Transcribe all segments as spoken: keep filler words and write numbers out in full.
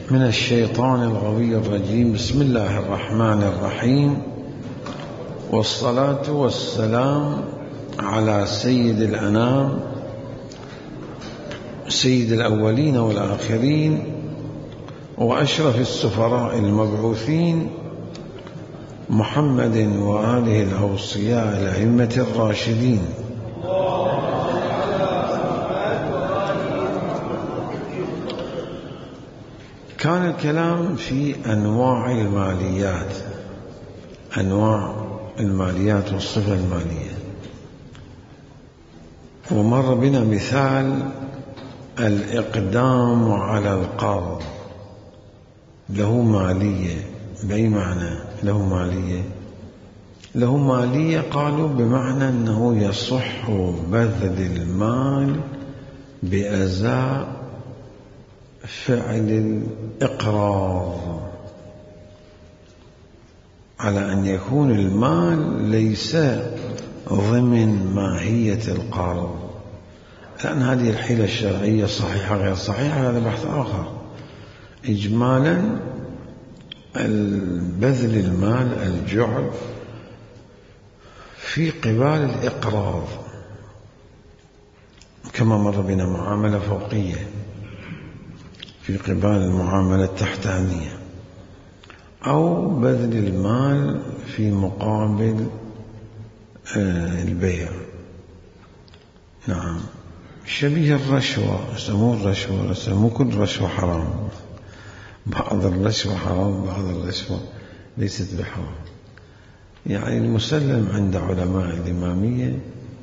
من الشيطان الغوي الرجيم. بسم الله الرحمن الرحيم، والصلاة والسلام على سيد الأنام، سيد الأولين والآخرين، وأشرف السفراء المبعوثين، محمد وآله الأوصياء الأئمة الراشدين. كان الكلام في أنواع الماليات، أنواع الماليات والصفة المالية، ومر بنا مثال الإقدام على القرض له مالية. بأي معنى له مالية؟ له مالية قالوا بمعنى أنه يصح بذل المال بأزاء فعل الإقراض، على أن يكون المال ليس ضمن ماهية القرض، لأن هذه الحيلة الشرعية صحيحة غير صحيحة هذا بحث آخر. إجمالا بذل المال الجعل في قبال الإقراض كما مر بنا معاملة فوقية في قبال المعاملة التحتانية، أو بذل المال في مقابل البيع. نعم، شبيه الرشوة، يسموه الرشوة، يسموه كل رشوة حرام، بعض الرشوة حرام بعض الرشوة ليست بحرام. يعني المسلم عند علماء الإمامية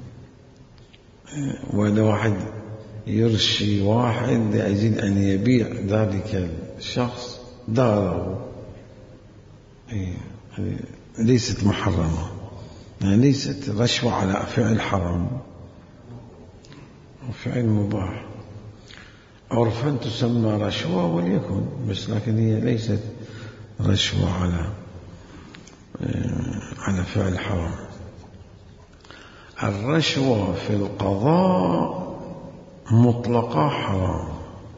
وإذا واحد يرشي واحد لأجل أن يبيع ذلك الشخص داره، ليست محرمة، يعني ليست رشوة على فعل حرام وفعل مباح. عرفا تسمى رشوة وليكن، بس لكن هي ليست رشوة على على فعل حرام. الرشوة في القضاء مطلقة حرام،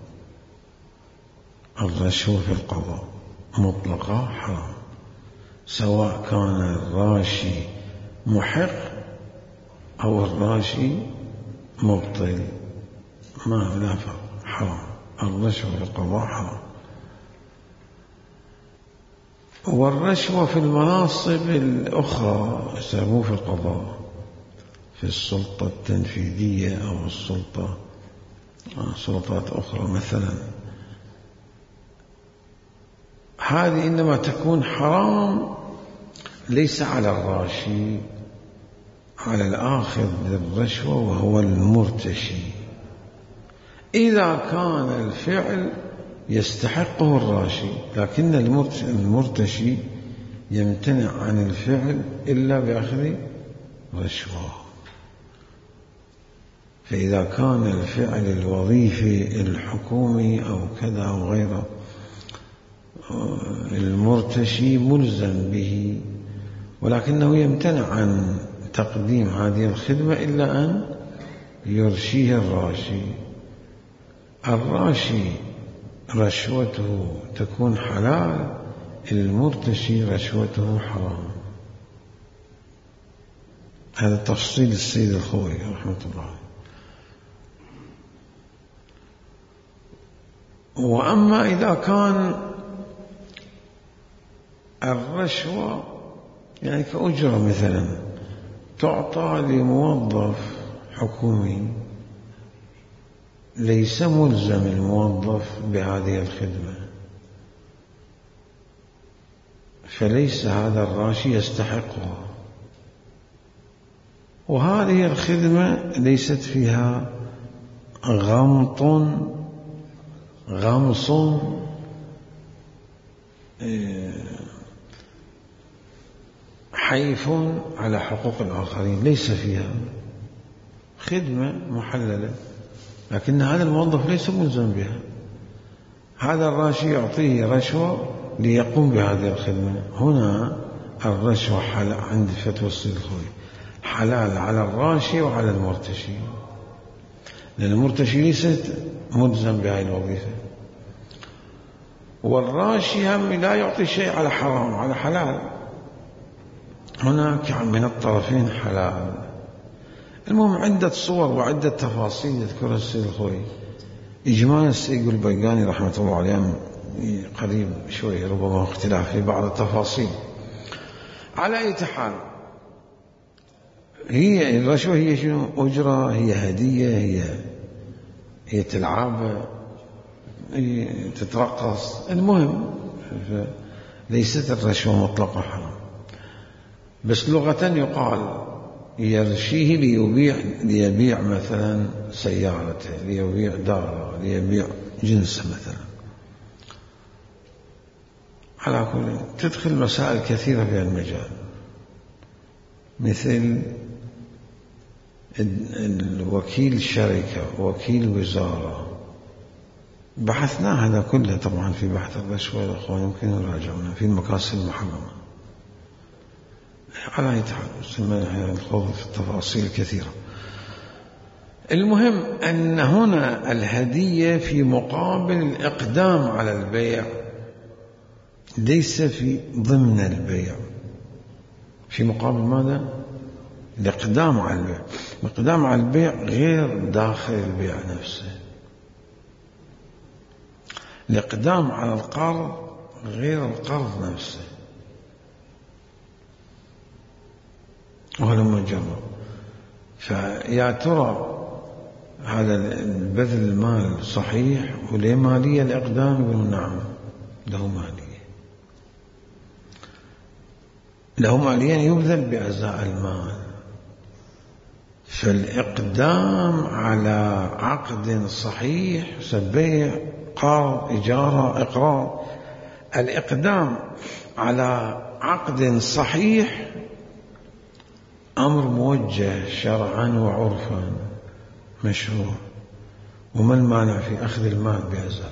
الرشوة في القضاء مطلقة حرام، سواء كان الراشي محق أو الراشي مبطل، ما لا فرق، حرام. الرشوة في القضاء حرام. والرشوة في المناصب الأخرى يسموه في القضاء، في السلطة التنفيذية أو السلطة سلطات أخرى مثلا، هذه إنما تكون حرام ليس على الراشي، على الآخذ بالرشوة وهو المرتشي، إذا كان الفعل يستحقه الراشي، لكن المرتشي يمتنع عن الفعل إلا بأخذ رشوة. فإذا كان الفعل الوظيفي الحكومي أو كذا أو غيره المرتشي ملزم به، ولكنه يمتنع عن تقديم هذه الخدمة إلا أن يرشيه الراشي. الراشي رشوته تكون حلال، المرتشي رشوته حرام. هذا تفصيل السيد الخوي رحمة الله. وأما إذا كان الرشوة يعني كأجرة مثلا تعطى لموظف حكومي، ليس ملزم الموظف بهذه الخدمة، فليس هذا الراشي يستحقها، وهذه الخدمة ليست فيها غمط غمص حيف على حقوق الآخرين، ليس فيها خدمة محللة، لكن هذا الموظف ليس ملزم بها. هذا الراشي يعطيه رشوة ليقوم بهذه الخدمة. هنا الرشوة حلال عند فتوى السيد الخوي، حلال على الراشي وعلى المرتشي، لأن المرتشي ليست ملزم بهذه الوظيفة. والراشي هم لا يعطي شيء على حرام على حلال، هناك من الطرفين حلال. المهم عدة صور وعدة تفاصيل يذكرها السيد الخوي. إجمالا السيد البيقاني رحمة الله عليه قريب شوي ربما اختلاف في بعض التفاصيل. على أي حال هي الرشوة هي شنو؟ أجرة، هي هدية، هي هي تلعب، هي تترقص، المهم ليست الرشوة مطلقة حرام. بس لغة يقال يرشيه ليبيع ليبيع مثلا سيارته، ليبيع داره، ليبيع جنسه مثلا. على كل تدخل مسائل كثيرة في المجال، مثل الوكيل شركة، وكيل وزارة. بحثنا هذا كله طبعا في بحث الرشوة يا أخوان، يمكن يراجعونه في المكاسب المحرمة. على أي حال الخوض في التفاصيل الكثيرة. المهم أن هنا الهدية في مقابل الإقدام على البيع، ليس في ضمن البيع. في مقابل ماذا؟ الإقدام على البيع. الإقدام على البيع غير داخل البيع نفسه. الإقدام على القرض غير القرض نفسه. ولما جرب فيا ترى هذا البذل المال صحيح وليه مالية؟ الإقدام يقولون نعم له مالية، له مالية يبذل بأجزاء المال. فالإقدام على عقد صحيح بيع، قرض، إجارة، إقراض، الإقدام على عقد صحيح أمر موجه شرعا وعرفا مشروع، وما المانع في أخذ المال بأجزاء؟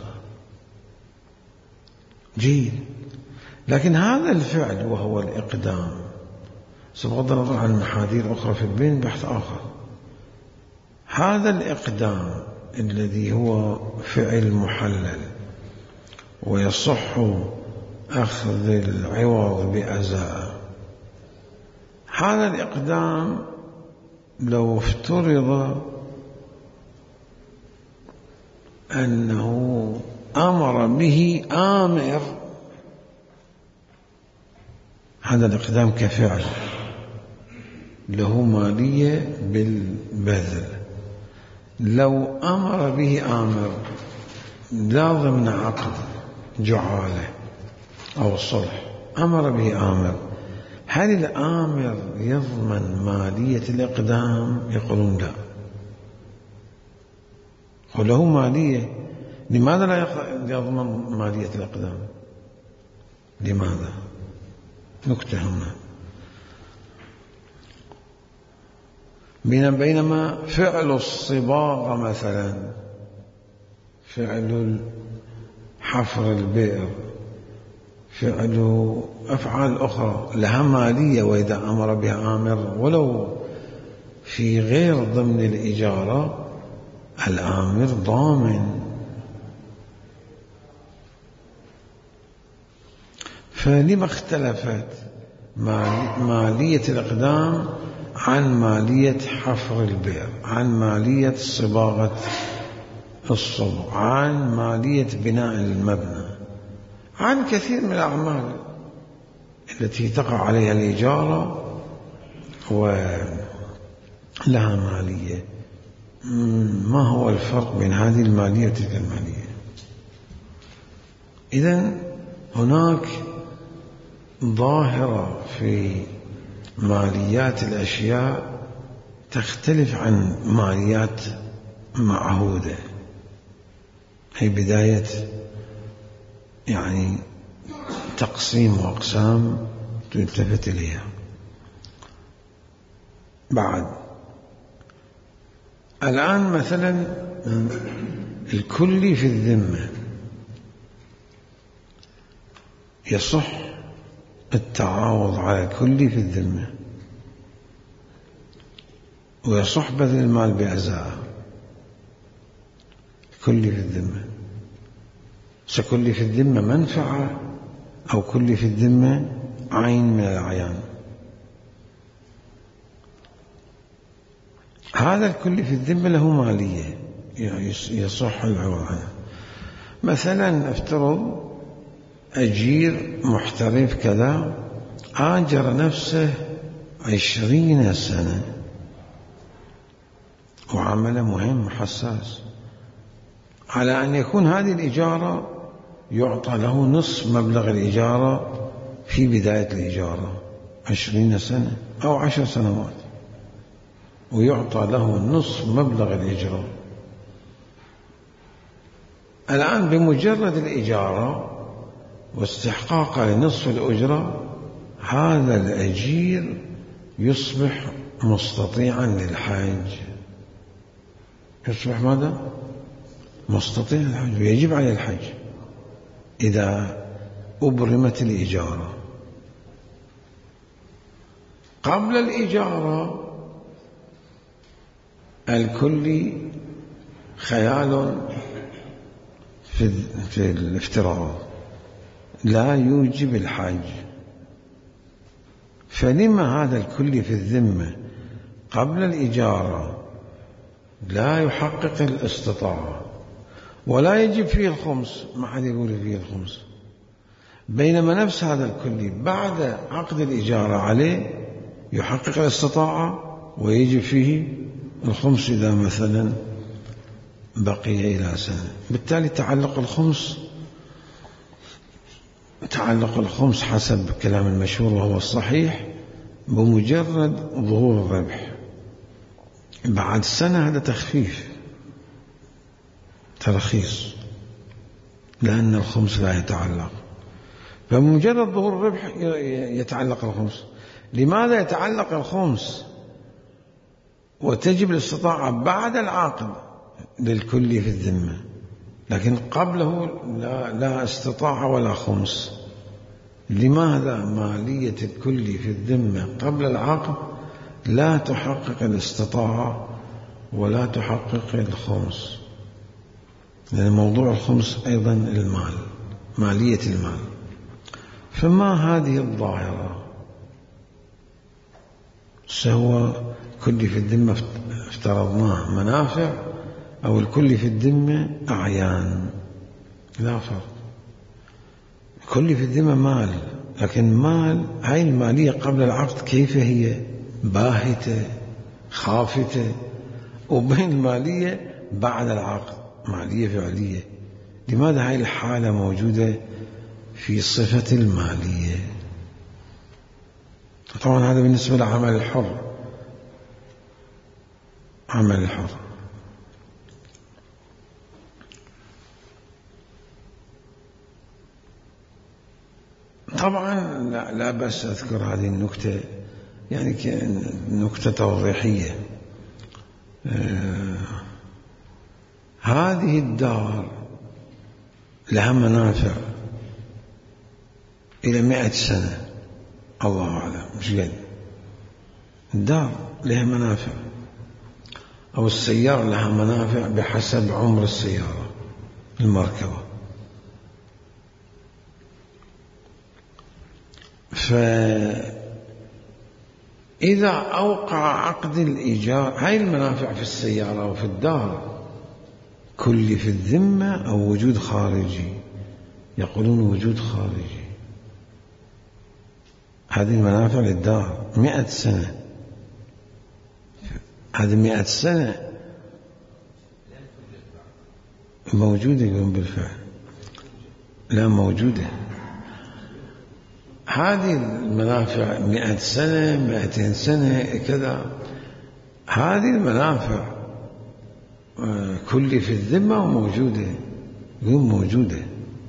جيد. لكن هذا الفعل وهو الإقدام، بغض النظر عن محاذير أخرى في البين بحث آخر، هذا الإقدام الذي هو فعل محلل ويصح أخذ العوض بأجزاء، هذا الإقدام لو افترض أنه أمر به آمر، هذا الإقدام كفعل له مالية بالبذل. لو أمر به آمر لا ضمن عقد جعالة أو صلح، أمر به آمر، هل الآمر يضمن مالية الإقدام؟ يقولون لا، وله مالية. لماذا لا يضمن مالية الإقدام؟ لماذا؟ نكتة هنا. بينما فعل الصباغة مثلا، فعل حفر البئر، فعل أفعال أخرى لها مالية، وإذا أمر بها آمر ولو في غير ضمن الإجارة الآمر ضامن. فلما اختلفت مالية الإقدام عن مالية حفر البئر، عن مالية صباغة الصبغ، عن مالية بناء المبنى، عن كثير من الأعمال التي تقع عليها الإجارة ولها مالية؟ ما هو الفرق بين هذه المالية وتلك المالية؟ إذن هناك ظاهرة في ماليات الأشياء تختلف عن ماليات معهودة، هي بداية يعني تقسيم وأقسام تلتفت إليها. بعد الآن مثلا الكلي في الذمة يصح التعاوض على الكلي في الذمة، ويصح بذل المال بأجزاء. الكلي في الذمة كل في الذمة منفعة أو كل في الذمة عين من الأعيان. هذا الكل في الذمة له مالية يصح العوض عنها. مثلا افترض أجير محترف كذا آجر نفسه عشرين سنة وعمل مهم حساس، على أن يكون هذه الإجارة يعطى له نصف مبلغ الإجارة في بداية الإجارة عشرين سنة أو عشر سنوات، ويعطى له نصف مبلغ الإجارة. الآن بمجرد الإجارة واستحقاقه لنصف الأجرة هذا الأجير يصبح مستطيعا للحج. يصبح ماذا؟ مستطيع للحج، ويجب عليه الحج إذا أبرمت الإجارة. قبل الإجارة الكل خيال في الافتراض لا يوجب الحج، فلما هذا الكل في الذمة قبل الإجارة لا يحقق الاستطاعة ولا يجب فيه الخمس، ما حد يقول فيه الخمس، بينما نفس هذا الكل بعد عقد الإجارة عليه يحقق الاستطاعة ويجب فيه الخمس إذا مثلا بقي إلى سنة. بالتالي تعلق الخمس تعلق الخمس حسب كلام المشهور وهو الصحيح بمجرد ظهور الربح. بعد سنة هذا تخفيف ترخيص لأن الخمس لا يتعلق، فبمجرد ظهور الربح يتعلق الخمس. لماذا يتعلق الخمس وتجب الاستطاعة بعد العقد للكل في الذمة، لكن قبله لا, لا استطاعة ولا خمس؟ لماذا مالية الكل في الذمة قبل العقد لا تحقق الاستطاعة ولا تحقق الخمس؟ لأن موضوع الخمس أيضا المال، مالية المال. فما هذه الظاهرة؟ سوى كل في الذمة افترضناه منافع أو الكل في الذمة أعيان، لا فرق. كل في الذمة مال، لكن مال هاي المالية قبل العقد كيف هي؟ باهتة خافتة، وبين المالية بعد العقد مالية فعلية. لماذا هاي الحالة موجودة في صفة المالية؟ طبعا هذا بالنسبة لعمل الحر. عمل الحر طبعا لا, لا بس أذكر هذه النكتة، يعني نكتة توضيحية. آه هذه الدار لها منافع إلى مئة سنة، الله أعلم مش قد. الدار لها منافع أو السيارة لها منافع بحسب عمر السيارة المركبة. فإذا أوقع عقد الإيجار هاي المنافع في السيارة وفي الدار كل في الذمة أو وجود خارجي، يقولون وجود خارجي. هذه المنافع للدار مئة سنة، هذه مئة سنة موجودة يقولون بالفعل، لا موجودة. هذه المنافع مئة سنة مئتين سنة كذا، هذه المنافع كل في الذمة وموجودة، يقولون موجودة،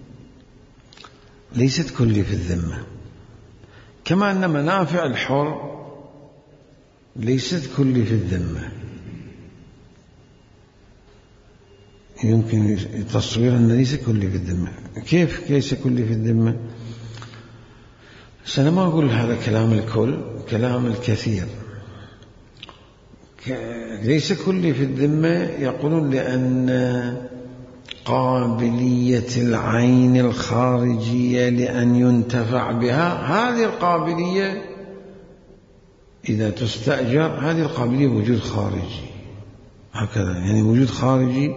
ليست كل في الذمة. كما أن منافع الحر ليست كل في الذمة. يمكن تصوير أن ليس كل في الذمة. كيف ليس كل في الذمة؟ أنا ما أقول هذا كلام الكل، كلام الكثير. ليس كل في الذمة يقولون لأن قابلية العين الخارجية لأن ينتفع بها، هذه القابلية إذا تستأجر هذه القابلية وجود خارجي، هكذا يعني وجود خارجي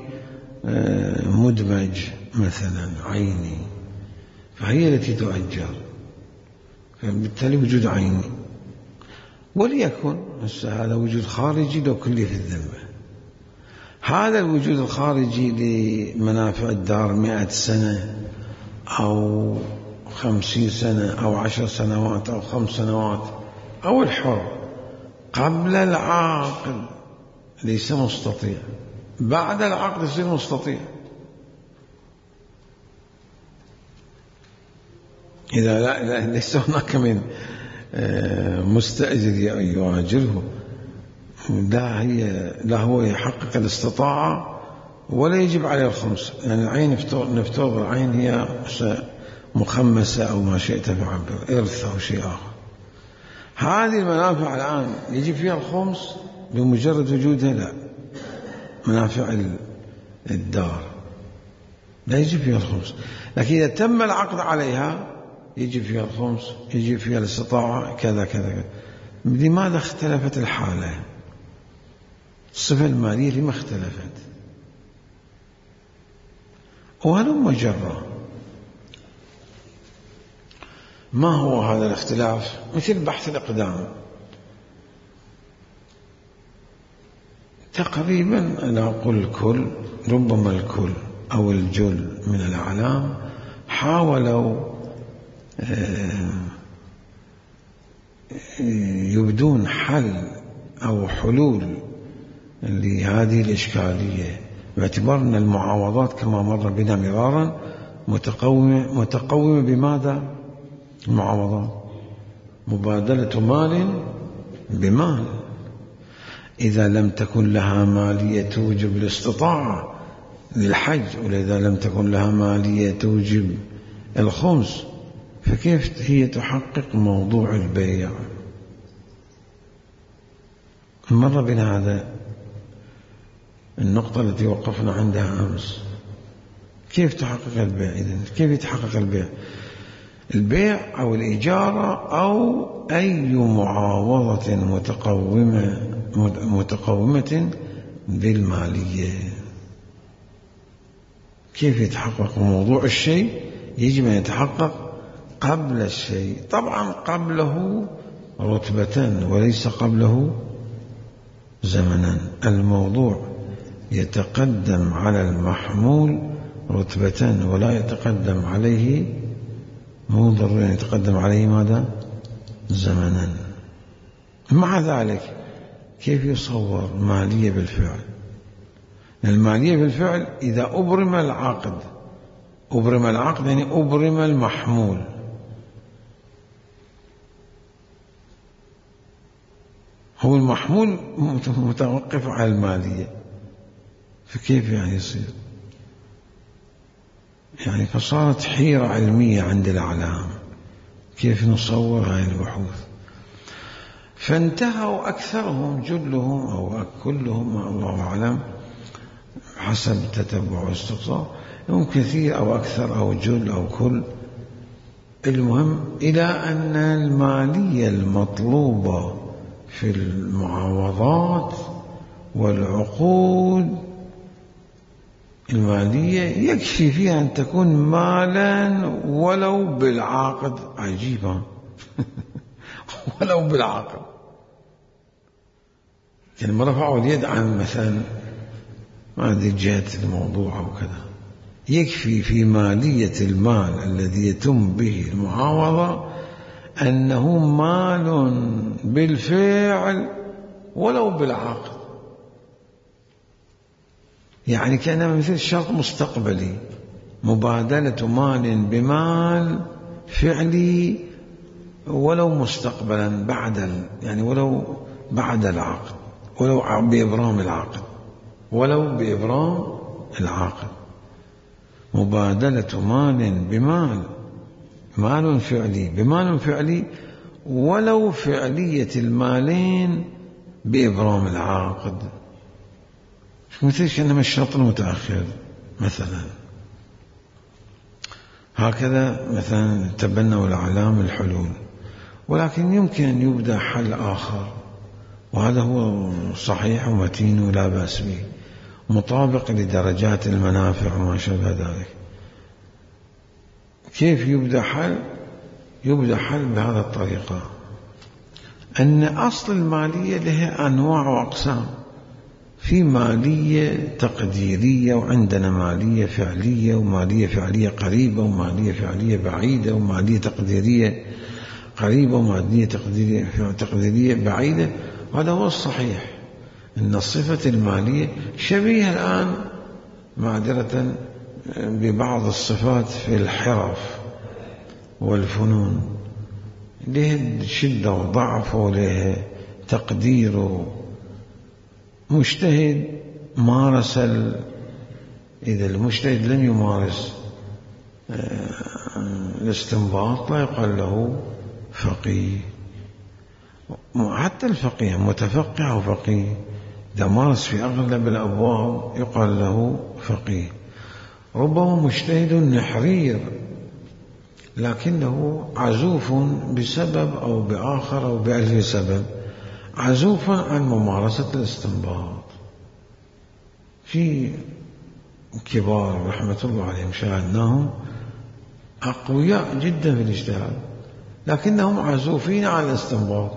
مدمج مثلا عيني، فهي التي تؤجر، فبالتالي وجود عيني. وليكن هذا وجود خارجي لو كلف الذمة، هذا الوجود الخارجي لمنافع الدار مئة سنة أو خمسين سنة أو عشر سنوات أو خمس سنوات أو الحر قبل العقد ليس مستطيع، بعد العقد يصير مستطيع. إذا لا, لا ليس هناك من مستأجر يؤاجره، لا هي لا هو يحقق الاستطاعة ولا يجب عليه الخمس، يعني العين نفترض العين هي مخمسة أو ما شئت بعبر إرث أو شيء آخر، هذه المنافع الآن يجب فيها الخمس بمجرد وجودها؟ لا، منافع الدار لا يجب فيها الخمس، لكن إذا تم العقد عليها يجب فيها الخمس، يجب فيها الاستطاعة كذا كذا. لماذا اختلفت الحالة؟ الصفة المالية لما اختلفت؟ وهلم جرا. ما هو هذا الاختلاف؟ مثل بحث الإقدام، تقريبا أنا أقول الكل، ربما الكل أو الجل من الأعلام حاولوا يبدون حل أو حلول لهذه الإشكالية، باعتبار أن المعاوضات كما مر بنا مرارا متقومة, متقومة بماذا؟ المعاوضات مبادلة مال بمال، إذا لم تكن لها مالية توجب الاستطاعة للحج، وإذا لم تكن لها مالية توجب الخمس، فكيف هي تحقق موضوع البيع؟ مر بنا هذا النقطة التي وقفنا عندها أمس. كيف تحقق البيع؟ إذن كيف يتحقق البيع؟ البيع أو الإجارة أو أي معاوضة متقومة متقومة بالمالية، كيف يتحقق موضوع الشيء؟ يجب أن يتحقق قبل الشيء، طبعا قبله رتبة وليس قبله زمنا. الموضوع يتقدم على المحمول رتبة ولا يتقدم عليه، مو ضروري يتقدم عليه ماذا؟ زمنا. مع ذلك كيف يصور مالية بالفعل؟ المالية بالفعل إذا أبرم العقد، أبرم العقد يعني أبرم المحمول، هو المحمول متوقف على المالية، فكيف يعني يصير؟ يعني فصارت حيرة علمية عند الأعلام كيف نصور هذه البحوث، فانتهوا أكثرهم جلهم أو كلهم الله أعلم حسب تتبع واستقصاء، هم كثير أو أكثر أو جل أو كل، المهم إلى أن المالية المطلوبة في المعاوضات والعقود المالية يكفي فيها أن تكون مالا ولو بالعقد. عجيبة ولو بالعقد، يعني ما رفعوا اليد عن مثلا ما أدري جهة الموضوع أو كذا، يكفي في مالية المال الذي يتم به المعاوضة أنه مال بالفعل ولو بالعقد، يعني كان مثل شرط مستقبلي، مبادلة مال بمال فعلي ولو مستقبلا بعد، يعني ولو بعد العقد، ولو بإبرام العقد، ولو بإبرام العقد، مبادلة مال بمال، مال فعلي بمال فعلي ولو فعلية المالين بإبرام العقد، مثل كأنما الشرط المتأخر مثلا. هكذا مثلا تبنوا الأعلام الحلول، ولكن يمكن أن يبدأ حل آخر، وهذا هو صحيح ومتين ولا بأس به، مطابق لدرجات المنافع وما شابه ذلك. كيف يبدأ حل؟ يبدأ حل بهذه الطريقة، أن أصل المالية لها أنواع وأقسام، في مالية تقديرية، وعندنا مالية فعلية، ومالية فعلية قريبة، ومالية فعلية بعيدة، ومالية تقديرية قريبة، ومالية تقديرية, تقديرية بعيدة. وهذا هو الصحيح، أن الصفة المالية شبيهة الآن معذرة ببعض الصفات في الحرف والفنون، له شدة وضعف وله تقدير. مجتهد مارس ال... إذا المجتهد لم يمارس الاستنباط لا يقال له فقيه. حتى الفقيه متفقه وفقيه إذا مارس في أغلب الأبواب يقال له فقيه. ربما مجتهد نحرير لكنه عزوف بسبب أو بآخر أو بألف سبب، عزوف عن ممارسة الاستنباط. في كبار رحمة الله عليهم شاهدناهم أقوياء جدا في الاجتهاد، لكنهم عزوفين على الاستنباط،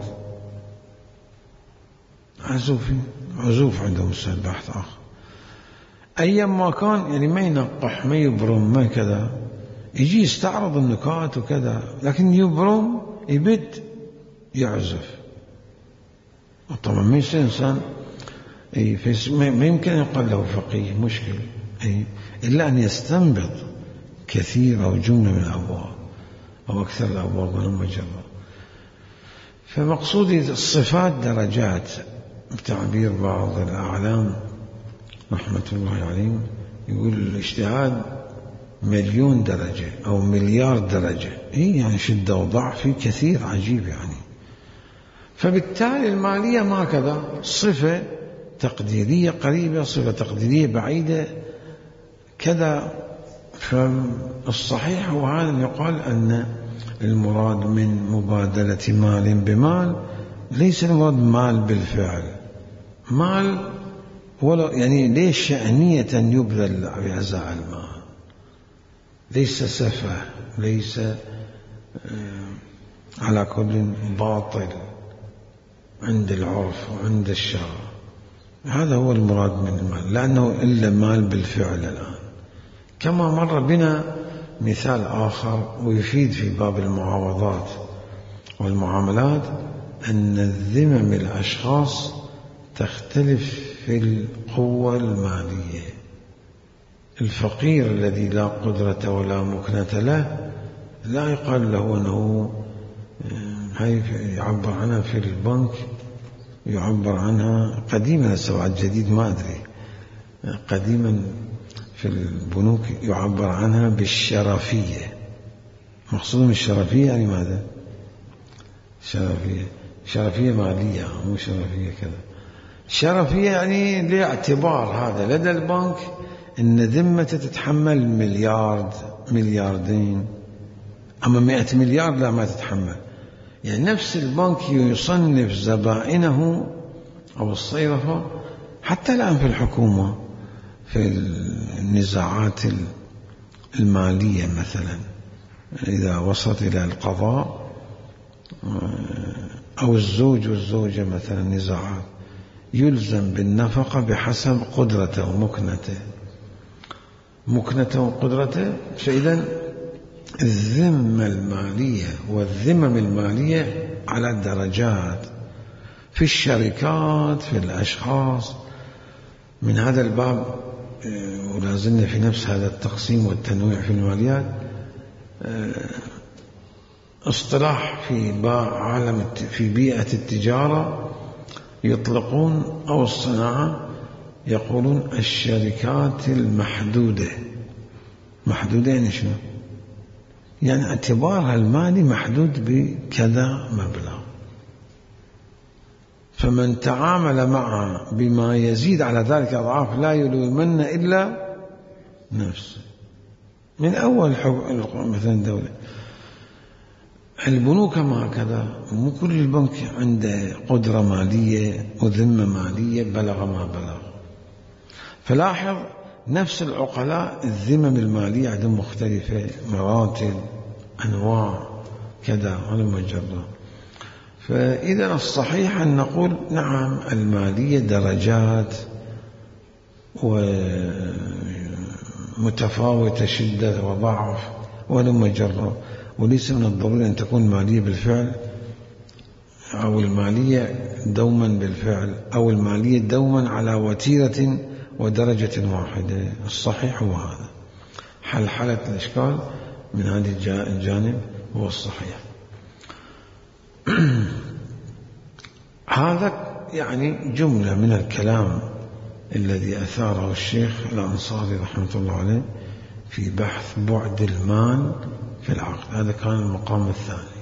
عزوفين، عزوف عندهم السؤال بحث آخر. أيما كان يعني ما ينقح ما يبرم ما كذا، يجي يستعرض النكات وكذا، لكن يبرم يبد يعزف. طبعا ما يصير إنسان ما يمكن أن يقال له فقيه، مشكل، إلا أن يستنبط كثير أو جملة من الأبواب أو أكثر الأبواب من المجرة. فمقصودي الصفات درجات، بتعبير بعض الأعلام رحمة الله عليهم يقول الاجتهاد مليون درجة أو مليار درجة، إيه يعني شدة وضعف كثير عجيب يعني. فبالتالي المالية ما كذا، صفة تقديرية قريبة، صفة تقديرية بعيدة كذا. فالصحيح هو هذا، يقال أن المراد من مبادلة مال بمال ليس المراد مال بالفعل، مال ولا يعني ليش شأنية يبذل بهذا المال، ليس سفه، ليس على كل باطل عند العرف وعند الشرع. هذا هو المراد من المال، لأنه إلا مال بالفعل الآن. كما مر بنا مثال آخر ويفيد في باب المعاوضات والمعاملات أن الذمم الأشخاص تختلف في القوة المالية. الفقير الذي لا قدرة ولا مكنة له لا يقال له أنه هاي يعبر عنها في البنك، يعبر عنها قديما، سواء جديد ما أدري، قديما في البنوك يعبر عنها بالشرفية. مقصود من الشرفية يعني ماذا؟ شرفية شرفية مالية مو شرفية كذا. شرفية يعني لاعتبار هذا لدى البنك إن ذمته تتحمل مليار ملياردين، أما مئة مليار لا ما تتحمل. يعني نفس البنك يصنف زبائنه أو الصيرفة، حتى الآن في الحكومة في النزاعات المالية مثلا إذا وصلت إلى القضاء أو الزوج والزوجة مثلا نزاعات، يلزم بالنفقة بحسب قدرته ومكنته مكنته وقدرته. فإذا الذمة المالية والذمم المالية على درجات في الشركات في الأشخاص. من هذا الباب ولازلنا في نفس هذا التقسيم والتنويع في الماليات، اصطلاح في عالم في بيئة التجارة يطلقون أو الصناعة يقولون الشركات المحدودة. محدودة يعني شنو؟ يعني اعتبارها المالي محدود بكذا مبلغ، فمن تعامل معها بما يزيد على ذلك أضعاف لا يلومن إلا نفسه. من أول مثلا دولة. البنوك ما هكذا، مو كل البنك عنده قدرة مالية وذمة مالية بلغ ما بلغ. فلاحظ نفس العقلاء الذمم المالية عندهم مختلفة، مراتب، أنواع كذا على مجرد. فإذا الصحيح أن نقول نعم المالية درجات ومتفاوتة شدة وضعف ولا مجرد، وليس من الضروري أن تكون مالية بالفعل أو المالية دوما بالفعل أو المالية دوما على وتيرة ودرجة واحدة. الصحيح هو هذا. حل حالة الإشكال من هذا الجانب هو الصحيح. هذا يعني جملة من الكلام الذي أثاره الشيخ الأنصاري رحمة الله عليه في بحث بعد المال في العقد. هذا كان المقام الثاني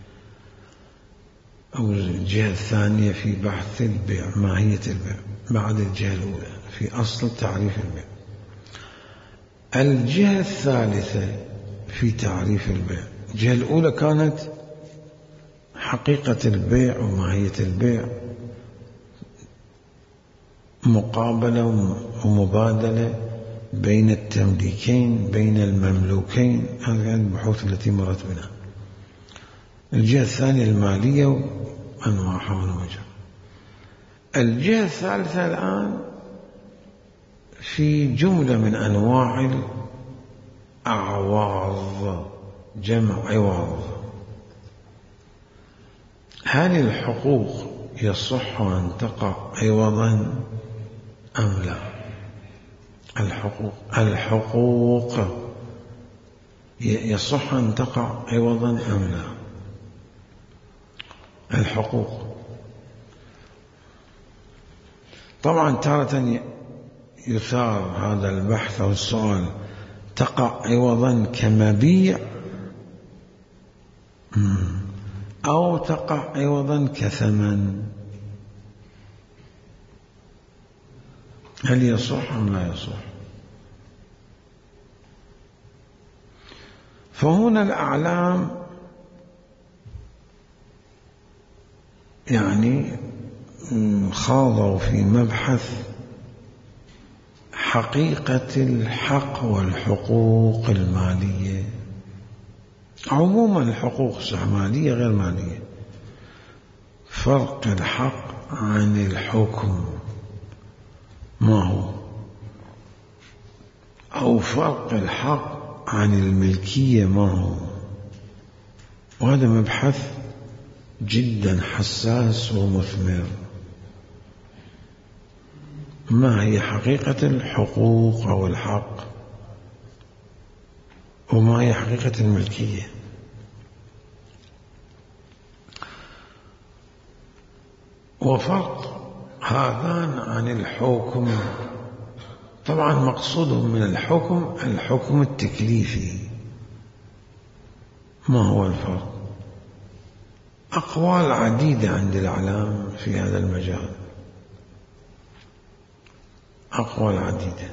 أو الجهة الثانية في بحث البيع، ماهية البيع، بعد الجهة الأولى في أصل تعريف البيع. الجهة الثالثة في تعريف البيع. الجهة الأولى كانت حقيقة البيع وماهية البيع، مقابلة ومبادلة بين التمليكين، بين المملوكين. هذه البحوث التي مرت بنا. الجهة الثانية المالية وأنواعها ونوعها. الجهة الثالثة الآن في جملة من أنواع الأعواض، جمع عوض. هل الحقوق يصح أن تقع عوضا أم لا؟ الحقوق الحقوق يصح أن تقع عوضا أم لا؟ الحقوق طبعا تارة يثار هذا البحث أو السؤال، تقع عوضا كمبيع أو تقع عوضا كثمن. هل يصح أم لا يصح؟ فهنا الأعلام يعني خاضوا في مبحث حقيقة الحق والحقوق المالية. عموما الحقوق صح مالية غير مالية. فرق الحق عن الحكم ما هو؟ أو فرق الحق عن الملكية ما هو؟ وهذا مبحث جدا حساس ومثمر. ما هي حقيقة الحقوق أو الحق، وما هي حقيقة الملكية؟ وفرق هذان عن الحكم. طبعا مقصودهم من الحكم الحكم التكليفي. ما هو الفرق؟ أقوال عديدة عند الأعلام في هذا المجال، أقوال عديدة.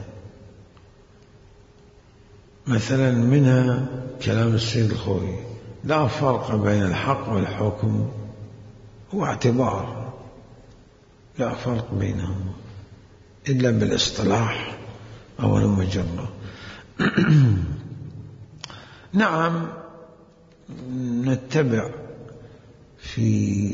مثلا منها كلام السيد الخوئي: لا فرق بين الحق والحكم، هو اعتبار، لا فرق بينهم إلا بالاصطلاح أو المجرة. نعم نتبع في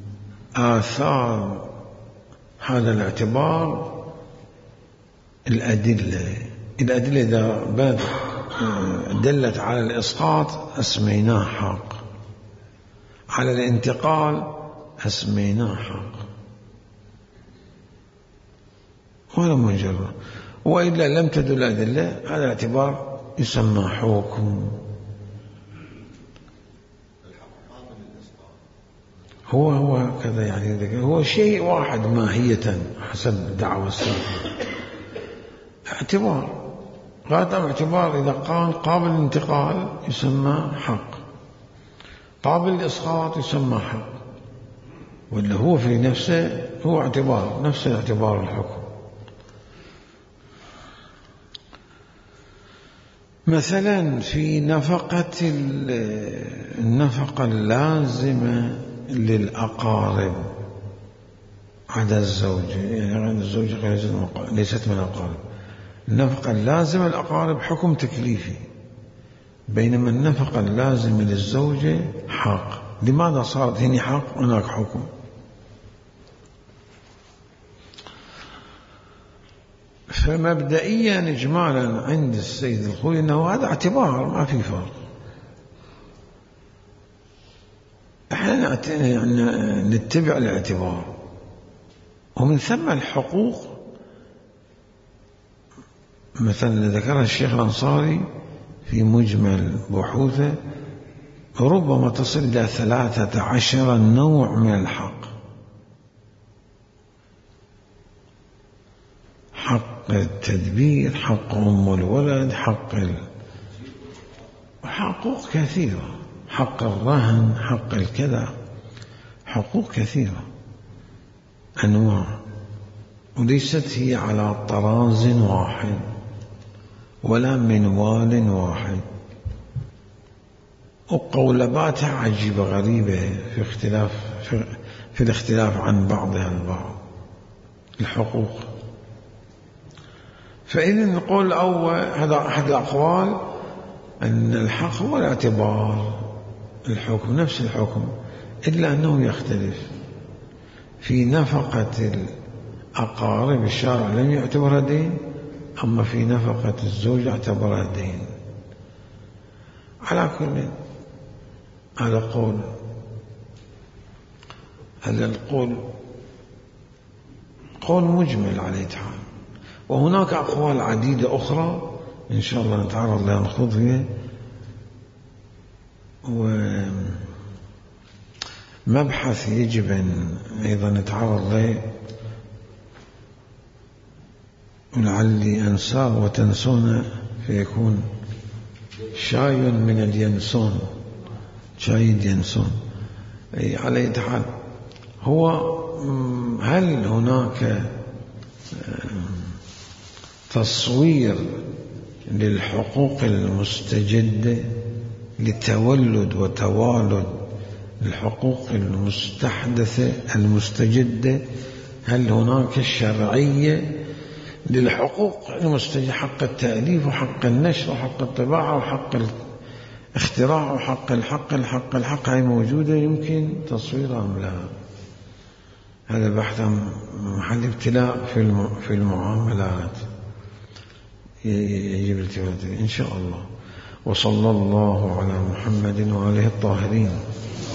آثار هذا الاعتبار الأدلة. الأدلة إذا دلت على الإسقاط أسميناه حق، على الانتقال أسميناه حق، ولا مجرد. وإلا لم تدل أدلة هذا الاعتبار يسمى حكم. هو هو كذا يعني، هو شيء واحد ماهية حسب دعوى السلف. اعتبار، غاية اعتبار إذا قال قابل الانتقال يسمى حق، قابل الإسقاط يسمى حق، ولا هو في نفسه هو اعتبار، نفس اعتبار الحكم. مثلا في نفقة النفقة اللازمة للأقارب عدا الزوج، يعني الزوج ليست من الأقارب. النفقة اللازمة للأقارب حكم تكليفي، بينما النفقة اللازمة للزوجة حق. لماذا صارت هنا حق هناك حكم؟ فمبدئيا إجمالا عند السيد الخوي أنه هذا اعتبار، ما في فرق. احنا نتبع الاعتبار، ومن ثم الحقوق مثلا ذكرها الشيخ الأنصاري في مجمل بحوثه ربما تصل إلى ثلاثة عشر نوع من الحق: حق التدبير، حق أم الولد، حق ال... حقوق كثيرة، حق الرهن، حق الكذا، حقوق كثيرة أنواع، وليست هي على طراز واحد ولا منوال واحد، وقولباتها عجيبة غريبة في اختلاف في, في الاختلاف عن بعضها البعض الحقوق. فإذا نقول الأول هذا أحد الأقوال أن الحق هو الاعتبار، الحكم نفس الحكم، إلا أنه يختلف. في نفقة الأقارب الشارع لم يعتبرها دين، أما في نفقة الزوج اعتبرها دين. على كل هذا قول، هذا القول قول مجمل عليه تعالى. وهناك أقوال عديدة أخرى إن شاء الله نتعرض لها نخوض فيها، ومبحث يجب أن أيضا نتعرض له، ولعلي أنساه وتنسون فيكون شاي من الينسون، شايد ينسون. أي عليه تعالى هو هل هناك تصوير للحقوق المستجدة لتولد وتوالد الحقوق المستحدثة المستجدة؟ هل هناك شرعية للحقوق المستجدة، حق التأليف وحق النشر وحق الطباعة وحق الاختراع وحق الحق الحق الحق هي موجودة يمكن تصويرها أم لا؟ هذا بحث محل ابتلاء في في المعاملات يجب التفات إن شاء الله. وصلى الله على محمد وآله الطاهرين.